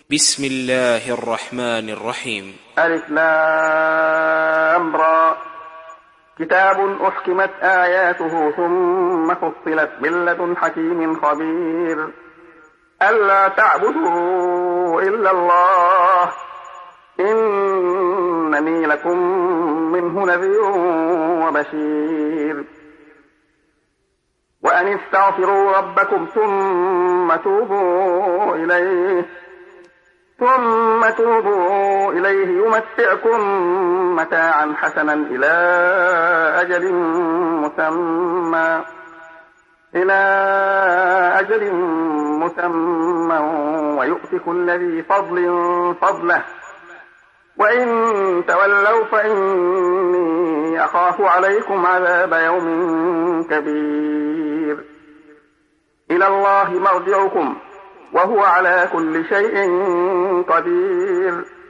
بسم الله الرحمن الرحيم. ألف لام را. كتاب أحكمت آياته ثم فصلت من لدن حكيم خبير. ألا تعبدوا إلا الله إنني لكم منه نذير وبشير. وأن استغفروا ربكم ثم توبوا إليه يمتعكم متاعا حسنا إلى أجل مسمى ويؤت كل ذي فضل فضله وإن تولوا فإني أخاف عليكم عذاب يوم كبير. إلى الله مرجعكم وهو على كل شيء قدير.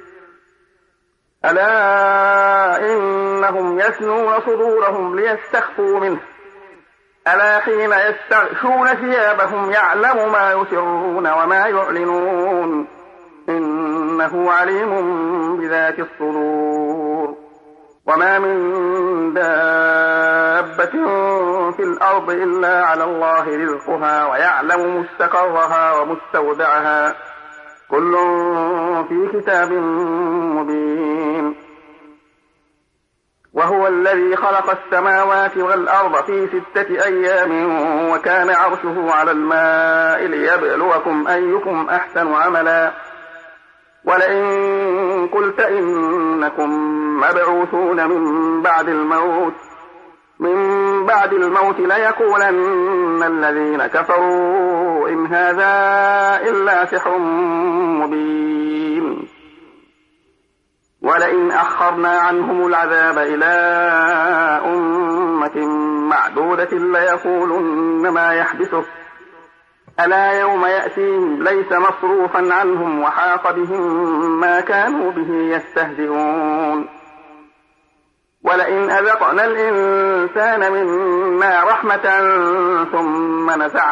ألا إنهم يثنون صدورهم ليستخفوا منه ألا حين يستغشون ثيابهم يعلم ما يسرون وما يعلنون إنه عليم بذات الصدور. وما من دابة في الأرض إلا على الله رزقها ويعلم مستقرها ومستودعها كل في كتاب مبين. وهو الذي خلق السماوات والأرض في 6 أيام وكان عرشه على الماء ليبلوكم أيكم أحسن عملا. ولئن قلت إنكم مبعوثون من بعد الموت ليقولن الذين كفروا إن هذا إلا سحر مبين. ولئن أخرنا عنهم العذاب إلى أمة معدودة ليقولن ما يحبسه ألا يوم يأتيهم ليس مصروفا عنهم وحاق بهم ما كانوا به يستهزئون. ولئن أذقنا الإنسان منا رحمة ثم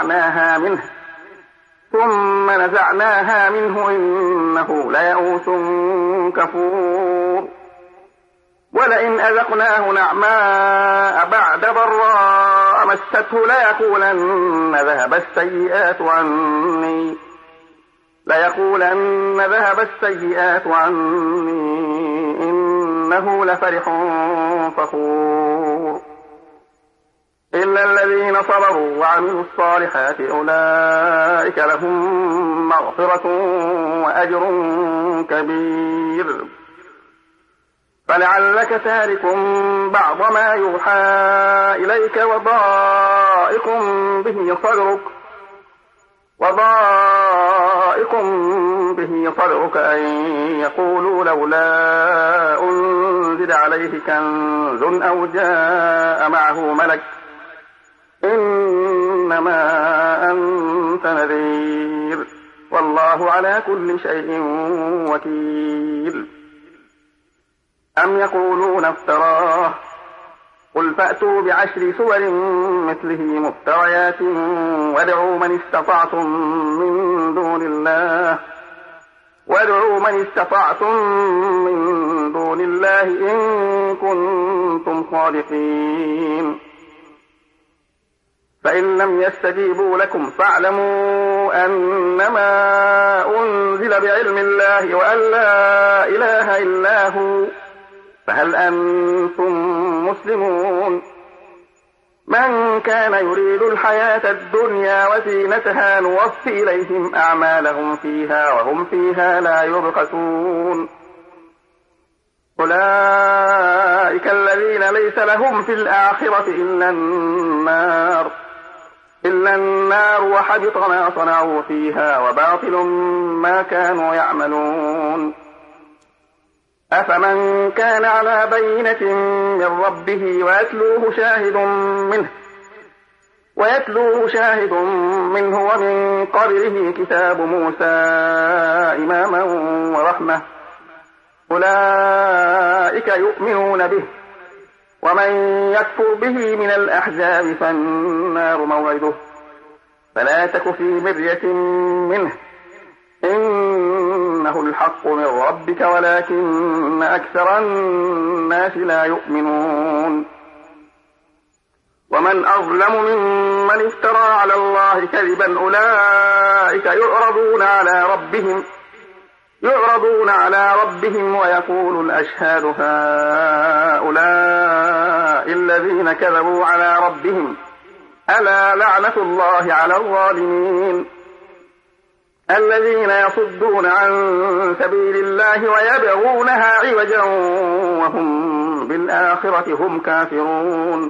نزعناها منه إنه ليئوس كفور. ولئن أذقناه نعماء بعد ضراء مسته ليقولن ذهب السيئات عني إنه لفرح فخور. إلا الذين صبروا وعملوا الصالحات أولئك لهم مغفرة وأجر كبير. فلعلك تارك بعض ما يوحى إليك وضائق به صدرك أن يقولوا لولا أنزل عليه كنز أو جاء معه ملك إنما أنت نذير والله على كل شيء وكيل. أم يقولون افتراه قل فأتوا ب10 سور مثله مفتريات وادعوا من استطعتم من دون الله إن كنتم صادقين. فإن لم يستجيبوا لكم فاعلموا أنما أنزل بعلم الله وأن لا إله إلا هو فهل أنتم مسلمون. من كان يريد الحياة الدنيا وزينتها نوفي إليهم أعمالهم فيها وهم فيها لا يبخسون. أولئك الذين ليس لهم في الآخرة إلا النار وحبط ما صنعوا فيها وباطل ما كانوا يعملون. أفمن كان على بينة من ربه ويتلوه شاهد منه ومن قبله كتاب موسى إماما ورحمة أولئك يؤمنون به. ومن يكفر به من الأحزاب فالنار موعده فلا تك في مرية منه إنه الحق من ربك ولكن أكثر الناس لا يؤمنون ومن أظلم ممن افترى على الله كذبا أولئك يعرضون على ربهم ويقول الأشهاد هؤلاء الذين كذبوا على ربهم ألا لعنة الله على الظالمين الذين يصدون عن سبيل الله ويبغونها عوجا وهم بالآخرة هم كافرون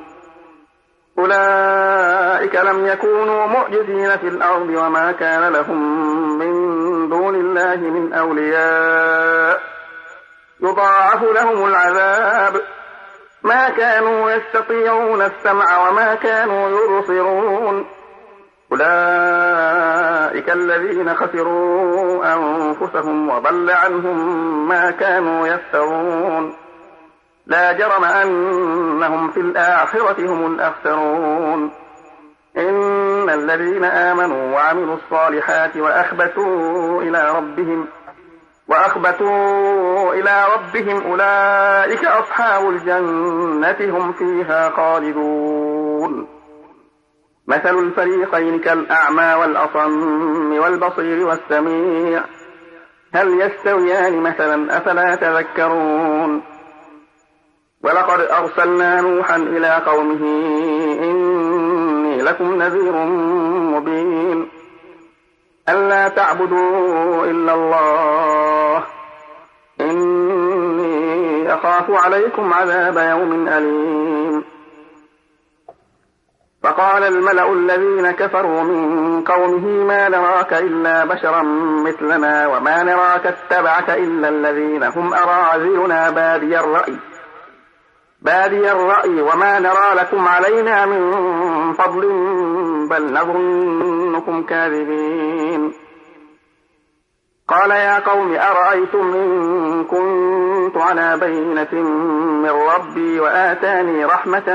أولئك لم يكونوا معجزين في الأرض وما كان لهم من دون الله من أولياء يضاعف لهم العذاب ما كانوا يستطيعون السمع وما كانوا يبصرون أولئك الذين خسروا أنفسهم وضل عنهم ما كانوا يفترون لا جرم أنهم في الآخرة هم الأخسرون إن الذين آمنوا وعملوا الصالحات وأخبتوا إلى ربهم أولئك أصحاب الجنة هم فيها خالدون مثل الفريقين كالأعمى والأصم والبصير والسميع هل يستويان مثلا أفلا تذكرون ولقد أرسلنا نوحا إلى قومه إني لكم نذير مبين ألا تعبدوا إلا الله إني أخاف عليكم عذاب يوم أليم فقال الملأ الذين كفروا من قومه ما نراك إلا بشرا مثلنا وما نراك اتبعك إلا الذين هم أراذلنا بادي الرأي وما نرى لكم علينا من فضل بل نظنكم كاذبين قال يا قوم أرأيتم إن كنت على بينة من ربي وآتاني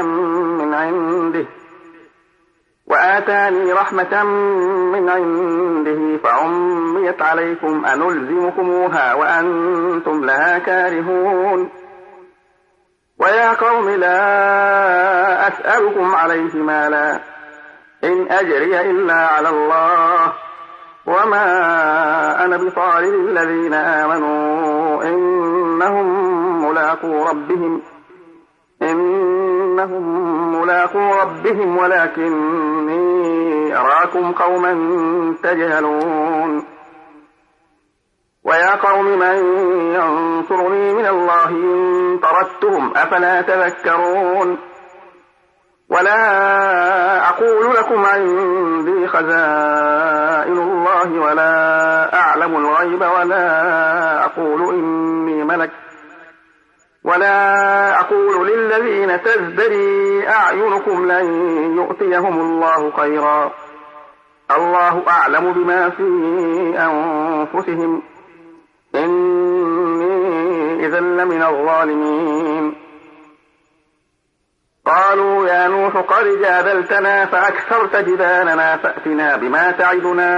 رحمة من عنده فعميت عليكم أنلزمكموها وأنتم لها كارهون ويا قوم لا أسألكم عليه مالا إن أجري إلا على الله وما أنا بطارد الذين آمنوا إنهم ملاقو ربهم ولكني أراكم قوما تجهلون ويا قوم من ينصرني من الله إن طردتهم أفلا تذكرون ولا أقول لكم عندي خزائن الله ولا أعلم الغيب ولا أقول إني ملك ولا أقول للذين تزدري أعينكم لن يؤتيهم الله خيرا الله أعلم بما في أنفسهم إني إذا لمن الظالمين قالوا يا نوح قد جادلتنا فأكثرت جدالنا فأتنا بما تعدنا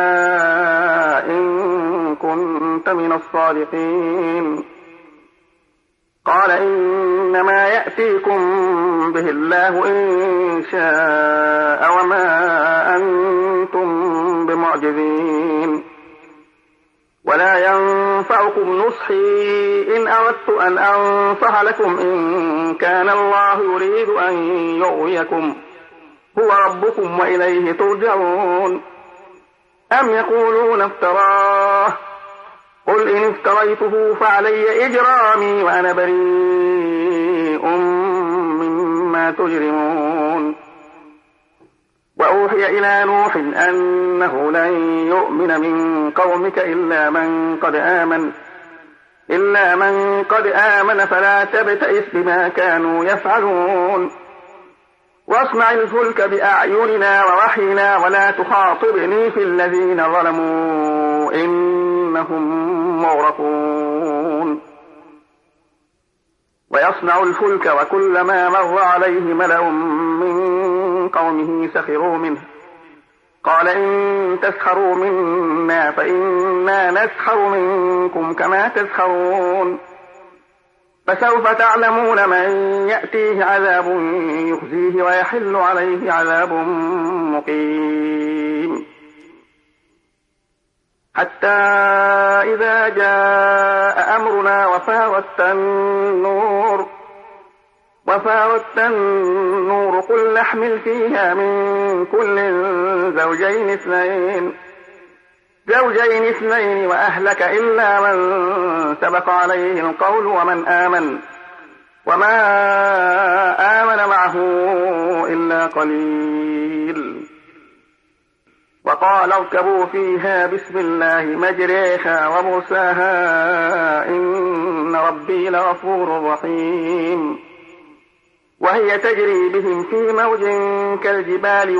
إن كنت من الصادقين قال إنما يأتيكم به الله إن شاء وما أنتم بمعجزين ولا ينفعكم نصحي إن أردت أن أنصح لكم إن كان الله يريد أن يغويكم هو ربكم وإليه ترجعون أم يقولون افتراه قل إن افتريته فعلي إجرامي وأنا بريء مما تجرمون وأوحي إلى نوح أنه لن يؤمن من قومك إلا من قد آمن فلا تبتئس بما كانوا يفعلون واصنع الفلك بأعيننا ووحينا ولا تخاطبني في الذين ظلموا إنهم مغرقون ويصنع الفلك وكلما مر عليه ملأ من قومه قال إن تسخروا منا فإنا نسخر منكم كما تسخرون فسوف تعلمون من يأتيه عذاب يخزيه ويحل عليه عذاب مقيم حتى إذا جاء أمرنا وفاردت النور قل نحمل فيها من كل زوجين اثنين وأهلك إلا من سبق عليه القول وما آمن معه إلا قليل وقال اركبوا فيها بسم الله مجريها ومرساها إن ربي لغفور رحيم وهي تجري بهم في موج كالجبال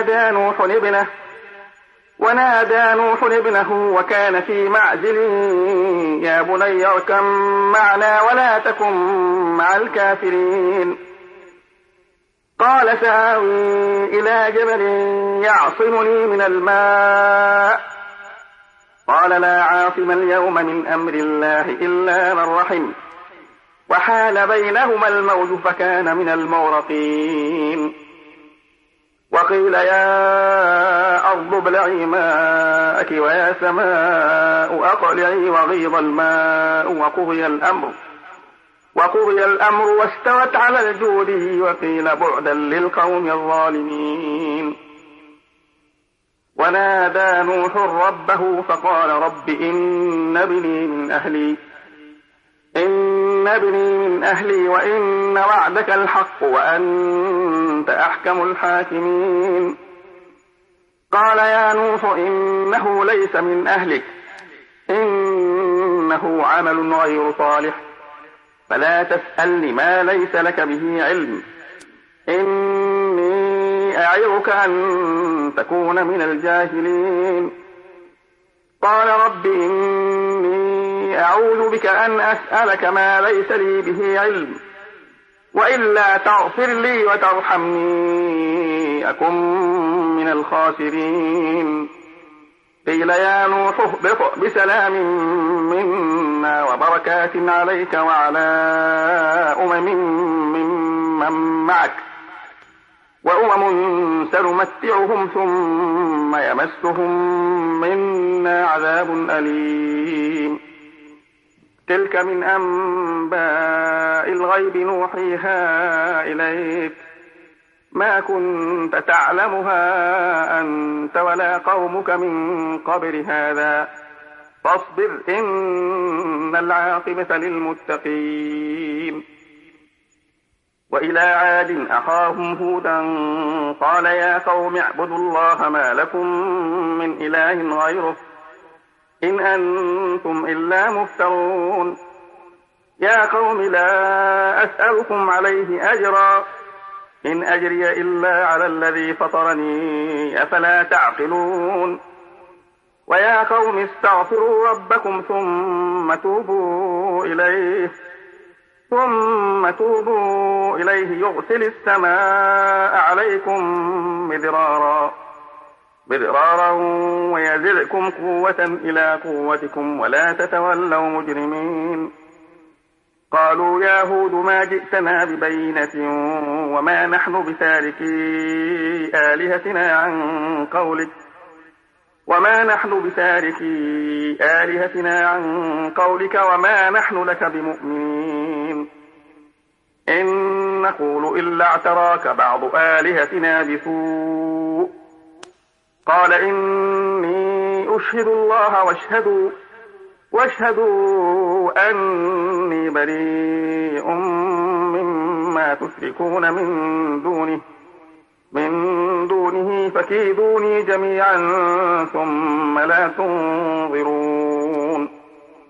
ونادى نوح ابنه وكان في معزل يا بني اركب معنا ولا تكن مع الكافرين قال سآوي إلى جبل يعصمني من الماء قال لا عاصم اليوم من أمر الله إلا من رحم وحال بينهما الموج فكان من المغرقين وقيل يا أرض ابلعي ماءك ويا سماء أقلعي وغيض الماء وقضي الأمر واستوت على الجود وقيل بعدا للقوم الظالمين ونادى نوح ربه فقال رب إن ابني من أهلي وإن وعدك الحق وأنت أحكم الحاكمين قال يا نوح إنه ليس من أهلك إنه عمل غير صالح فلا تسألني ما ليس لك به علم إني أعظك أن تكون من الجاهلين قال رب إني أعوذ بك أن أسألك ما ليس لي به علم وإلا تغفر لي وترحمني أكن من الخاسرين قيل يا نوح اهبط بسلام منا وبركات عليك وعلى ممن معك وأمم سنمتعهم ثم يمسهم منا عذاب أليم تلك من أنباء الغيب نوحيها إليك ما كنت تعلمها أنت ولا قومك من قبل هذا فاصبر إن العاقبة للمتقين وإلى عاد أخاهم هودا قال يا قوم اعبدوا الله ما لكم من إله غيره إن أنتم إلا مفترون يا قوم لا أسألكم عليه أجرا إن أجري إلا على الذي فطرني أفلا تعقلون ويا قوم استغفروا ربكم ثم توبوا إليه يرسل السماء عليكم مدرارا ويزدكم قوة إلى قوتكم ولا تتولوا مجرمين قالوا يا هود ما جئتنا ببينة وما نحن بتاركي آلهتنا عن قولك وما نحن لك بمؤمنين إن نقول إلا اعتراك بعض آلهتنا بسوء قال إني أشهد الله واشهدوا أني بريء مما تشركون من دونه فكيدوني جميعا ثم لا تنظرون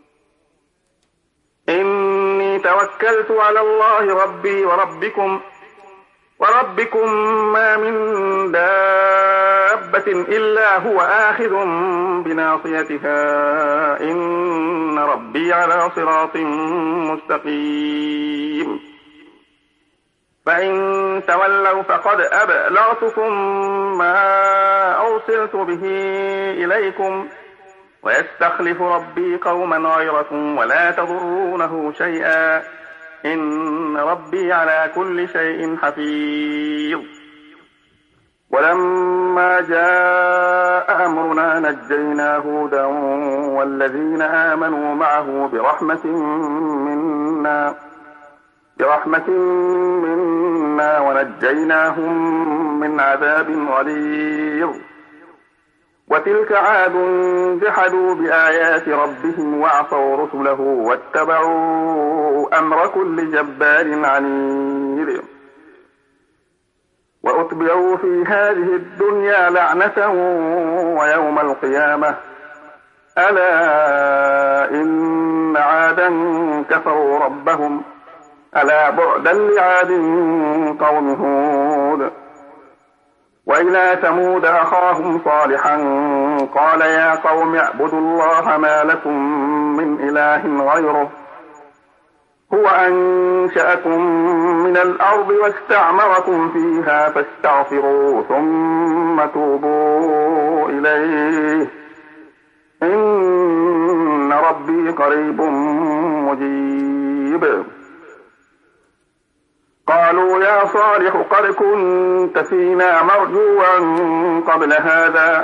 إني توكلت على الله ربي وربكم ما من دابة إلا هو آخذ بناصيتها إن ربي على صراط مستقيم فإن تولوا فقد أبلغتكم ما أرسلت به إليكم ويستخلف ربي قوما غيركم ولا تضرونه شيئا إن ربي على كل شيء حفيظ. ولما جاء أمرنا نجينا هودا والذين آمنوا معه برحمة منا ونجيناهم من عذاب غليظ. وتلك عاد جحدوا بآيات ربهم وعصوا رسله واتبعوا أمر كل جبار عنيد. وأتبعوا في هذه الدنيا لعنة ويوم القيامة ألا إن عادا كفروا ربهم ألا بعدا لعاد قوم هود. وإلى ثمود أخاهم صالحا قال يا قوم اعبدوا الله ما لكم من إله غيره هو أنشأكم من الأرض واستعمركم فيها فاستغفروه ثم توبوا إليه إن ربي قريب مجيب. قالوا يا صالح قد كنت فينا مرجوا قبل هذا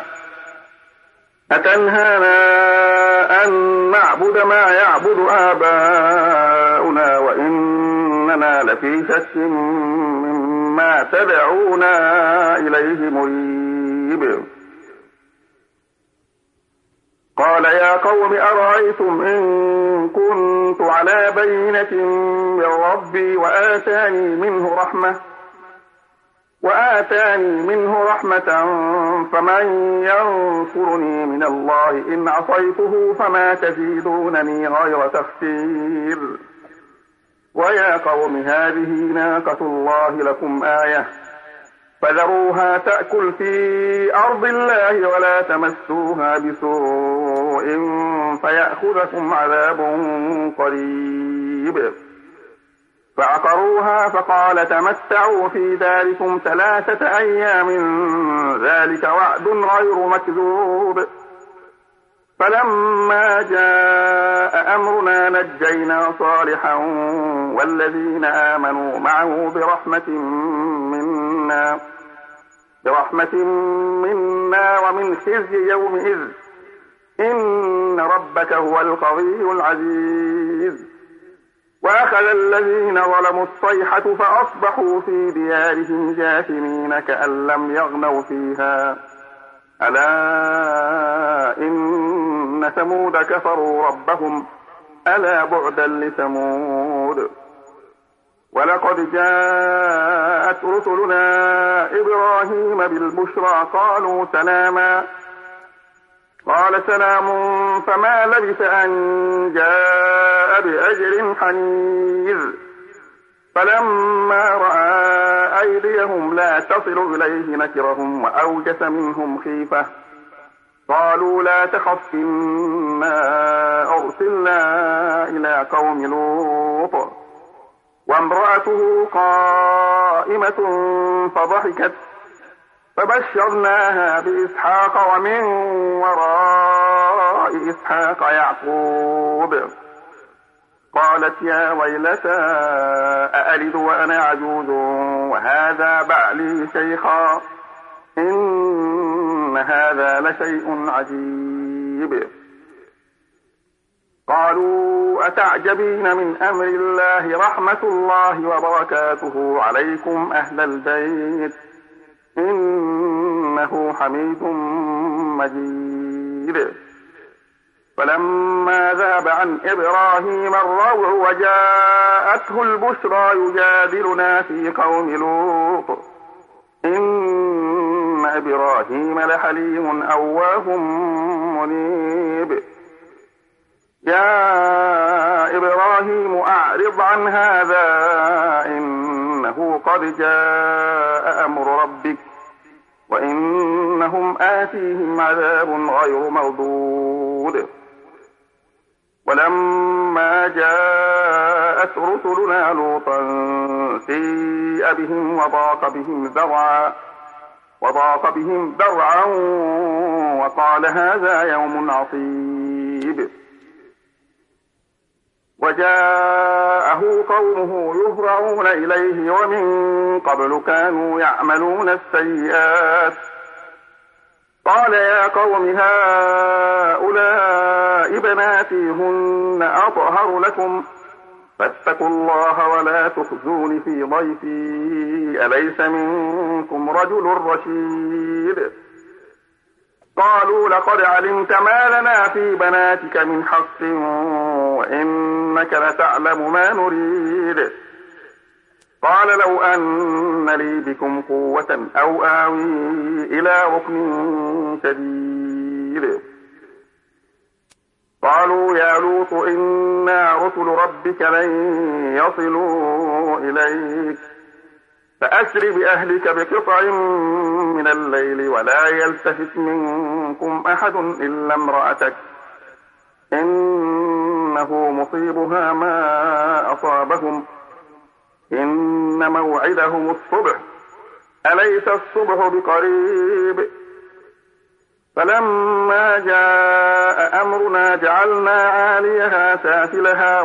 أتنهانا أن نعبد ما يعبد آباؤنا وإننا لفي شك مما تدعونا إليه مريب. قال يا قوم أرأيتم إن كنت على بينة من ربي وآتاني منه رحمة فمن ينصرني من الله إن عصيته فما تزيدونني غير تخسير. ويا قوم هذه ناقة الله لكم آية فذروها تأكل في أرض الله ولا تمسوها بسوء فيأخذكم عذاب قريب. فعقروها فقال تمتعوا في داركم 3 أيام ذلك وعد غير مكذوب. فلما جاء أمرنا نجينا صالحا والذين آمنوا معه برحمة منا ومن خزي يومئذ إن ربك هو القوي العزيز. وأخذ الذين ظلموا الصيحة فأصبحوا في ديارهم جاثمين كأن لم يغنوا فيها ألا إن ثمود كفروا ربهم ألا بعدا لثمود. ولقد جاءت رسلنا إبراهيم بالبشرى قالوا سلاما قال سلام فما لبث أن جاء بعجل حنيذ. فلما رأى أيديهم لا تصل إليه نكرهم وأوجس منهم خيفة قالوا لا تخف إنا أرسلنا إلى قوم لوط وامرأته قائمة فضحكت فبشرناها بإسحاق ومن وراء إسحاق يعقوب. قالت يا ويلتى أألد وأنا عجوز وهذا بعلي شيخا إن هذا لشيء عجيب. قالوا أتعجبين من أمر الله رحمة الله وبركاته عليكم أهل البيت إنه حميد مجيد. فلما ذهب عن إبراهيم الروع وجاءته البشرى يجادلنا في قوم لوط إن إبراهيم لحليم أواه منيب. يا إبراهيم أعرض عن هذا إنه قد جاء أمر ربك وإنهم آتيهم عذاب غير مردود. ولما جاء جاءت رسلنا لوطا سيء بهم وضاق بهم ذرعا وقال هذا يوم عصيب. وجاءه قومه يهرعون إليه ومن قبل كانوا يعملون السيئات. قال يا قوم هؤلاء بناتي هن أطهر لكم فاتقوا الله ولا تخزون في ضيفي أليس منكم رجل رشيد. قالوا لقد علمت ما لنا في بناتك من حق وإنك لتعلم ما نريد. قال لو أن لي بكم قوة أو آوي إلى ركن شديد. قالوا يا لوط إنا رسل ربك لن يصلوا إليك فأسر بأهلك بقطع من الليل ولا يلتفت منكم أحد إلا امرأتك إنه مصيبها ما أصابهم إن موعدهم الصبح أليس الصبح بقريب. فلما جاء أمرنا جعلنا عاليها سافلها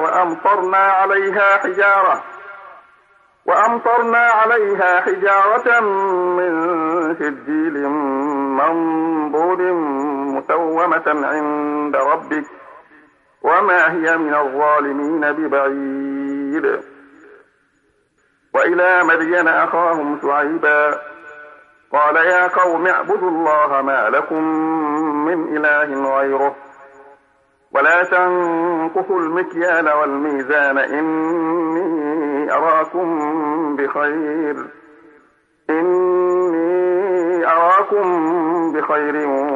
وأمطرنا عليها حجارة من سجيل منضود مسومة عند ربك وما هي من الظالمين ببعيد. وإلى مدين أخاهم شعيبا قال يا قوم اعبدوا الله ما لكم من إله غيره ولا تنقصوا المكيال والميزان إني أراكم بخير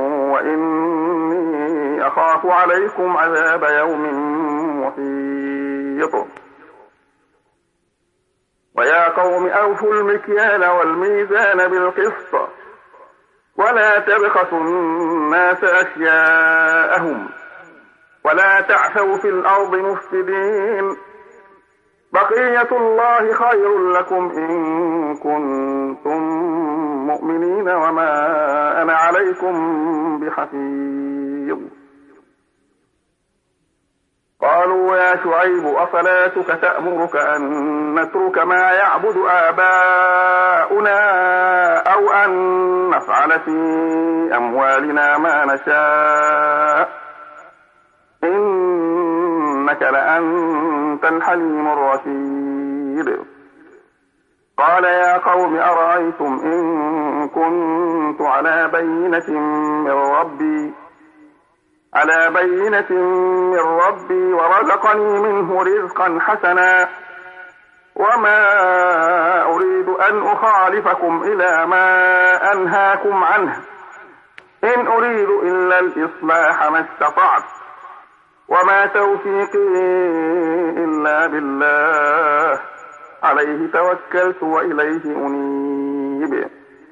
وإني أخاف عليكم عذاب يوم محيط. ويا قوم أوفوا المكيال والميزان بالقسط ولا تبخسوا الناس أشياءهم ولا تعثوا في الأرض مفسدين. بقية الله خير لكم إن كنتم مؤمنين وما أنا عليكم بحفيظ. قالوا يا شعيب أصلاتك تأمرك أن نترك ما يعبد آباؤنا أو أن نفعل في أموالنا ما نشاء إنك لأنت الحليم الرشيد. قال يا قوم أرأيتم إن كنت على بينة من ربي ورزقني منه رزقا حسنا وما أريد أن أخالفكم إلى ما أنهاكم عنه إن أريد إلا الإصلاح ما استطعت وما توفيقي إلا بالله عليه توكلت وإليه أنيب.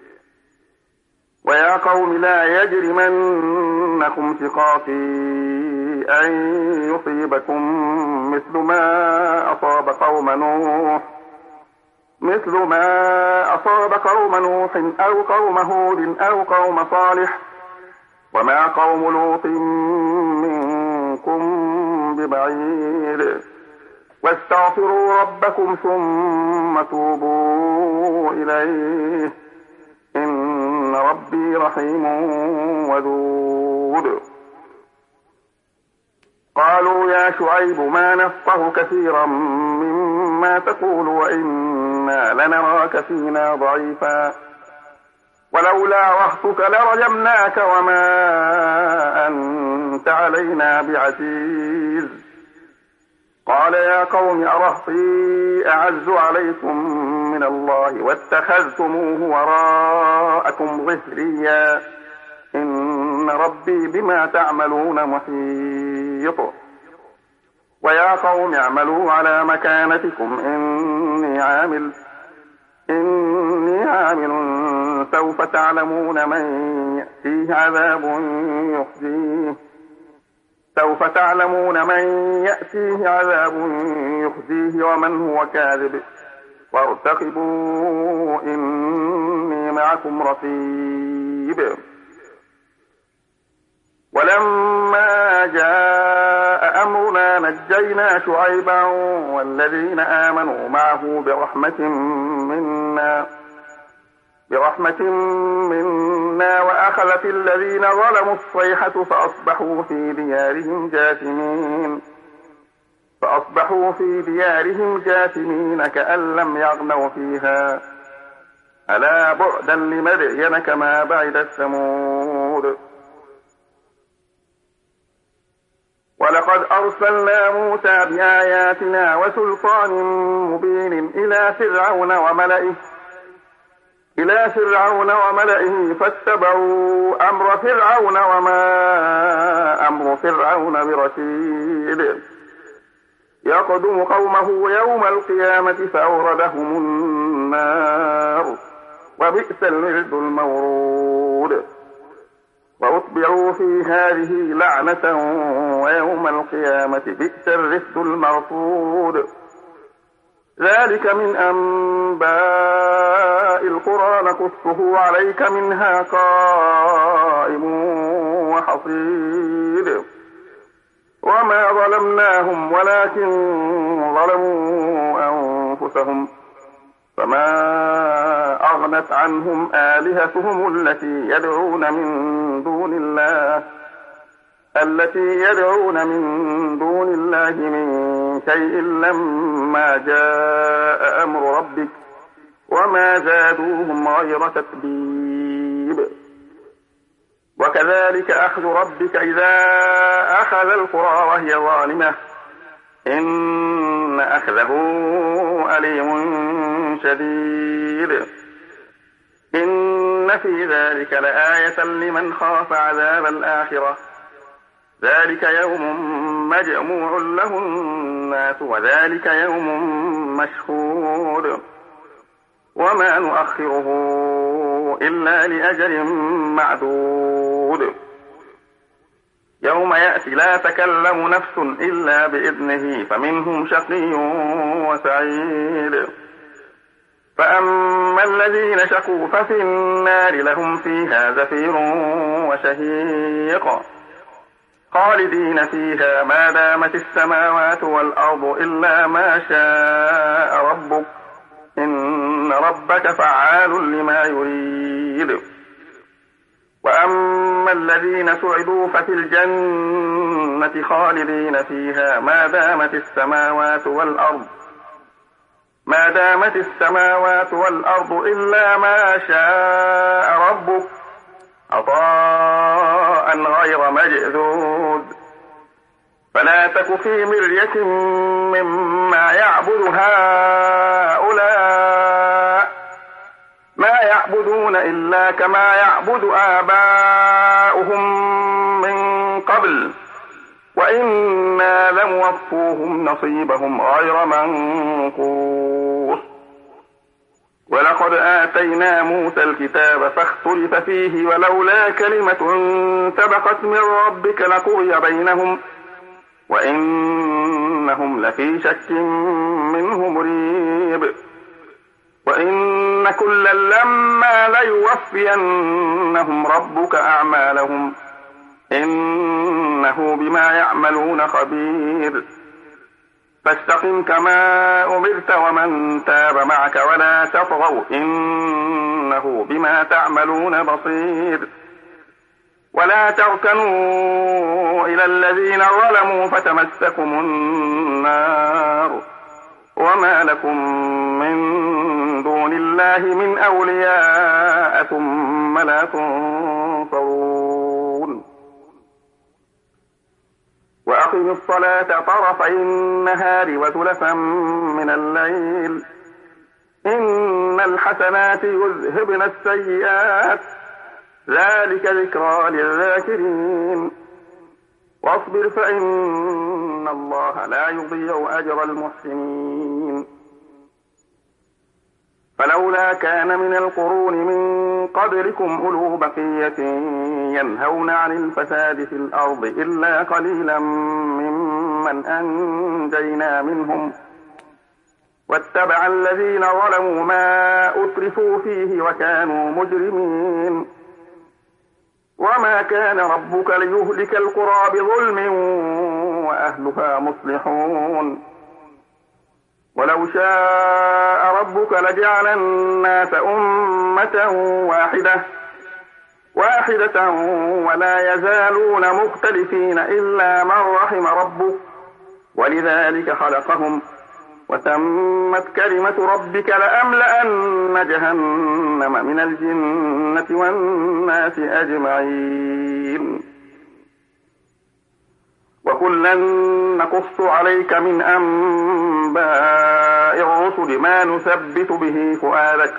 ويا قوم لا يجرمنكم شقاقي أن يصيبكم مثل ما أصاب قوم نوح أو قوم هود أو قوم صالح وما قوم لوط منكم ببعيد. واستغفروا ربكم ثم توبوا إليه إن ربي رحيم ودود. قالوا يا شعيب ما نفقه كثيرا مما تقول وإنا لنراك فينا ضعيفا ولولا رهطك لرجمناك وما أنت علينا بعزيز. قال يا قوم أرهطي أعز عليكم من الله واتخذتموه وراءكم ظهريا إن ربي بما تعملون محيط. ويا قوم اعملوا على مكانتكم إني عامل سوف تعلمون من يأتيه عذاب يخزيه سوف تعلمون من يأتيه عذاب يخزيه ومن هو كاذب وارتقبوا إني معكم رقيب. ولما جاء أمرنا نجينا شعيبا والذين آمنوا معه برحمة منا وأخذت الذين ظلموا الصيحة فأصبحوا في ديارهم جاثمين كأن لم يغنوا فيها ألا بعدا لمدين كما بعدت ثمود. ولقد أرسلنا موسى بآياتنا وسلطان مبين إلى فرعون وملئه فاتبعوا أمر فرعون وما أمر فرعون برشيد. يقدم قومه يوم القيامة فأوردهم النار وبئس الورد المورود. وأتبعوا في هذه لعنة ويوم القيامة بئس الرفد المرفود. ذلك من أنباء القرى نقصه عليك منها قائم وحصيد. وما ظلمناهم ولكن ظلموا أنفسهم فما أغنت عنهم آلهتهم التي يدعون من دون الله من شيء لما جاء أمر ربك وما زادوهم غير تتبيب. وكذلك أخذ ربك إذا أخذ القرى وهي ظالمة إن أخذه أليم شديد. إن في ذلك لآية لمن خاف عذاب الآخرة ذلك يوم مجموع له الناس وذلك يوم مشهود. وما نؤخره إلا لأجل معدود. يوم يأتي لا تكلم نفس إلا بإذنه فمنهم شقي وسعيد. فأما الذين شقوا ففي النار لهم فيها زفير وشهيق خالدين فيها ما دامت السماوات والأرض إلا ما شاء ربك إن ربك فعال لما يريد. وأما الذين سعدوا ففي الجنة خالدين فيها ما دامت السماوات والأرض إلا ما شاء ربك عطاء غير مجذوذ. فلا تك في مرية مما يعبد هؤلاء ما يعبدون إلا كما يعبد آباؤهم من قبل وإنا لموفوهم نصيبهم غير منقوص. ولقد آتينا موسى الكتاب فاختلف فيه ولولا كلمة سبقت من ربك لقضي بينهم وإنهم لفي شك منه مريب. وإن كلا لما ليوفينهم ربك أعمالهم إنه بما يعملون خبير. فاستقم كما أمرت ومن تاب معك ولا تطغوا إنه بما تعملون بصير. ولا تركنوا إلى الذين ظلموا فتمسكم النار وما لكم من دون الله من أولياء ثم لا تنصرون. وأقم الصلاة طرفي النهار وزلفا من الليل إن الحسنات يذهبن السيئات ذلك ذكرى للذاكرين. واصبر فإن الله لا يضيع أجر المحسنين. فلولا كان من القرون من قبلكم أولو بقية ينهون عن الفساد في الأرض إلا قليلا ممن أنجينا منهم واتبع الذين ظلموا ما أترفوا فيه وكانوا مجرمين وما كان ربك ليهلك القرى بظلم وأهلها مصلحون ولو شاء ربك لجعل الناس أمة واحدة ولا يزالون مختلفين إلا من رحم ربك ولذلك خلقهم وتمت كلمة ربك لأملأن جهنم من الجنة والناس أجمعين وكلا نقص عليك من أنباء الرسل ما نثبت به فؤادك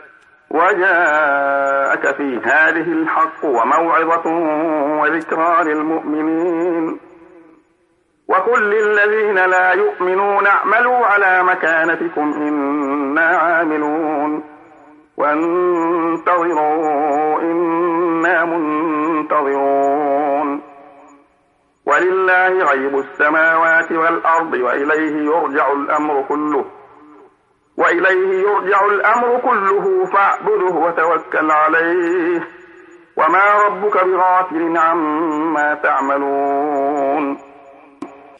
وجاءك في هذه الحق وموعظة وذكرى للمؤمنين وقل للذين لا يؤمنون اعملوا على مكانتكم إنا عاملون وانتظروا إنا منتظرون ولله غيب السماوات والأرض وإليه يرجع الأمر كله فاعبده وتوكل عليه وما ربك بغافل عما تعملون